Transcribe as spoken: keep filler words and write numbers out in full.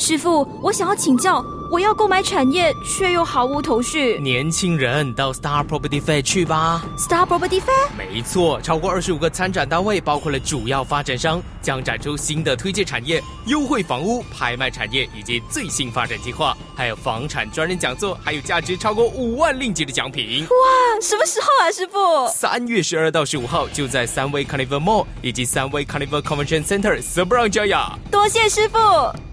师傅，我想要请教，我要购买产业却又毫无头绪。 年轻人到 Star Property Fair 去吧。 Star Property Fair？ 没错，超过二十五个参展单位，包括了主要发展商，将展出新的推介产业、优惠房屋、拍卖产业以及最新发展计划，还有房产专人讲座，还有价值超过五万令吉的奖品。 哇，什么时候啊，师傅？ 三月十二到十五号，就在三威 Carnival Mall 以及三威 Carnival Convention Center Seberang Jaya。 多谢师傅。